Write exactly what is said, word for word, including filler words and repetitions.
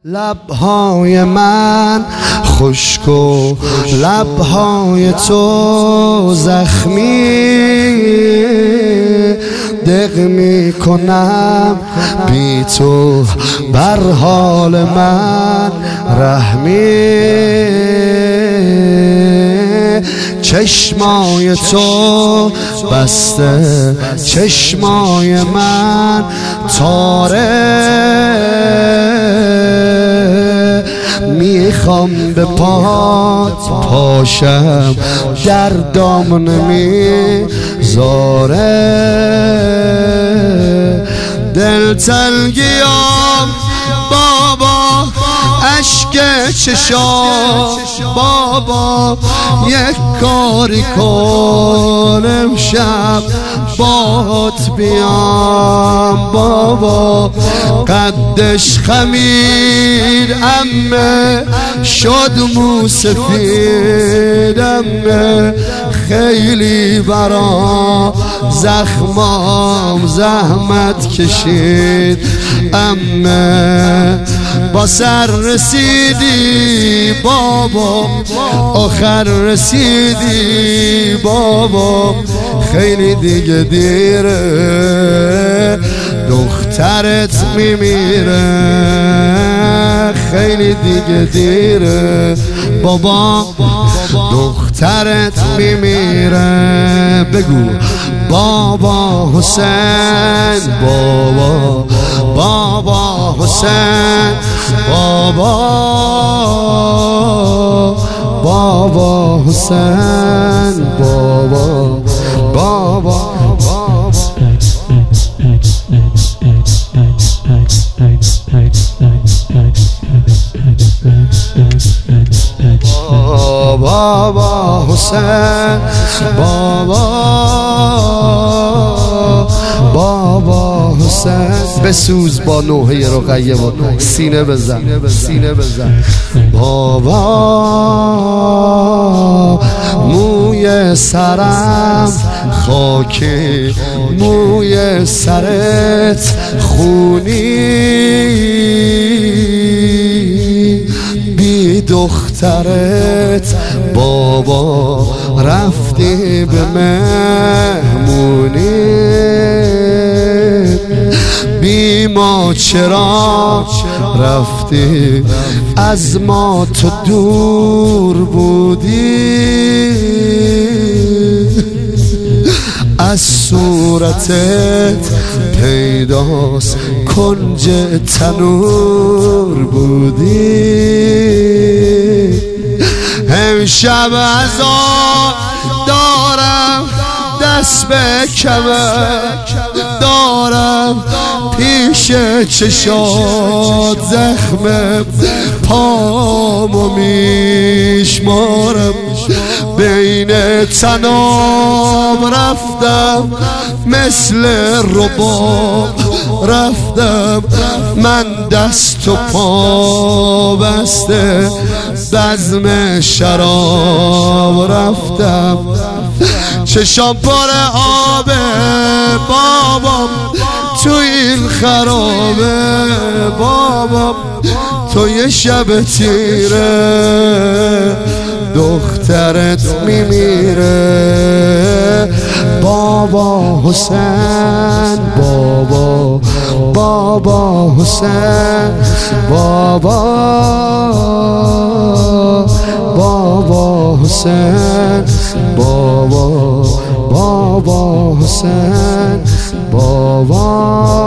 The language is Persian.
لبهای من خشک و لبهای تو زخمی، دق می کنم بی تو بر حال من رحمی. چشمای تو بسته چشمای من تاره، میخوام به پات پاشم در دام نمیذاره. دل تنگیام بابا، اشک چشام بابا، یک کاری کن امشب باهات بیام بابا. قدش خمیر امه شد موسفید امه، خیلی برا زخمام زحمت کشید امه. با سر رسیدی بابا، آخر رسیدی بابا، خیلی دیگه دیره دخترت میمیره، خیلی دیگه دیره بابا دخترت میمیره. بگو بابا حسین، بابا بابا حسین، بابا بابا حسین، بابا بابا بابا حسین، بابا بابا حسین. بسوز با نوحه رقیه و سینه بزن سینه بزن. بابا موی سرم خاکی، موی سرت خونی، بی دخترت بابا رفتی به مهمونی. بی ما چرا رفتی، از ما تو دور بودی، از صورتت پیداست کنج تنور بودی. امشب عذاب دارم، دست به کمر دارم، پیش چشات زخم پامو میشمارم. بین تنام رفتم مثل رباب رفتم، من دست و پا بسته بزم شراب رفتم. چشام پر آبه بابا تو این خرابه بابا، تو یه شب تیره دخترت میمیره. بابا حسین، بابا بابا حسین، بابا بابا حسین، بابا بابا حسین، بابا